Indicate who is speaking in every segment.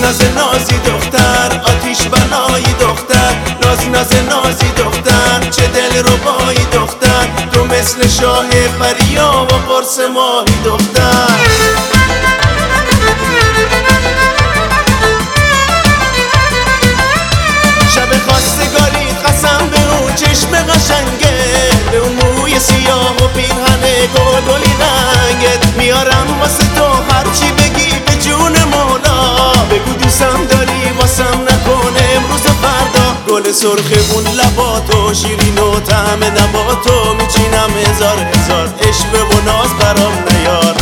Speaker 1: ناز نازی دختر، آتیش بنایی دختر، ناز نازی دختر، چه دل ربایی دختر، تو مثل شاه پریا و قرص ماهی دختر. شب خواستگاری قسم به اون چشم قشنگه، به اون موی سیاه و پیرهن گلگلی رنگت، میارم واسه تو هرچی بگی به جون مولا، بگو دوستم داری واسم نکنه امروز و فردا. گل سرخ اون لباتو شیرین و طعم نباتو، میچینم هزار هزار عشق و ناز برام نیار.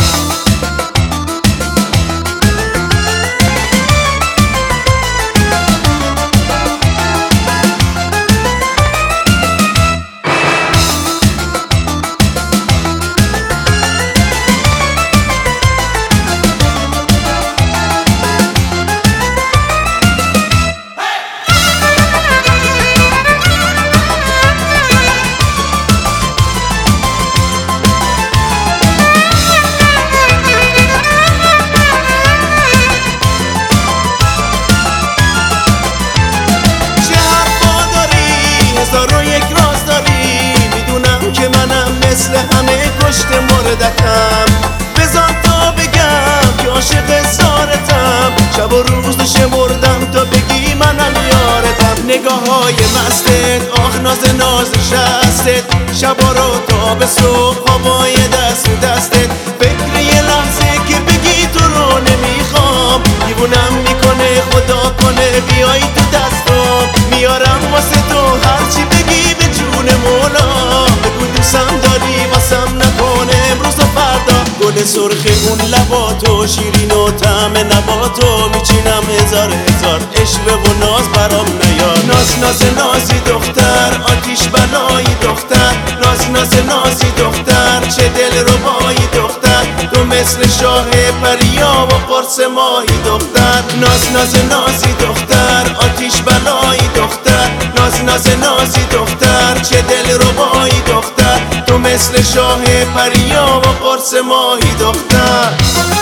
Speaker 1: مثل همه کشت مردکم، بذار تا بگم که عاشق زارتم، شب و روز شمردم تا بگی منم یارتم. نگاه های مستت، آخ ناز شستت، شبا رو تا به صبح هوای دست دستت، فکر یه لحظه که بگی تو رو نمیخوام، دیوونم میکنه خدا کنه بیایی تو دستم، میارم واسه تو هرچی بگی به جون مولا، بگو دوستم داری واسم نکنه امروز و فردا. گل سرخ اون لباتو شیرین و طعم نباتو، میچینم هزار هزار عشق و ناز برام نیار. ناز نازی دختر، آتیش بنایی دختر، ناز نازی دختر، چه دل ربایی دختر، تو مثل شاه پریا و قرص ماهی دختر. ناز نازی دختر، آتیش بنایی دختر، ناز نازی دختر، چه دل ربایی دختر، تو مثل شاه پریا و قرص ماهی دختر.